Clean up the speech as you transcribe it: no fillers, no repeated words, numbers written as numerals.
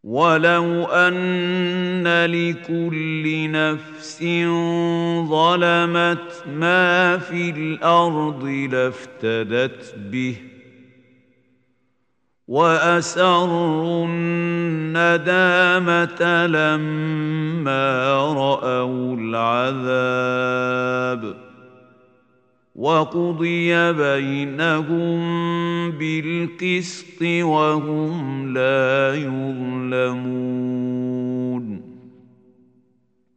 ولو أن لكل نفس ظلمت ما في الأرض لافتدت به وأسروا الندامة لما رأوا العذاب وقضي بينهم بالقسط وهم لا يظلمون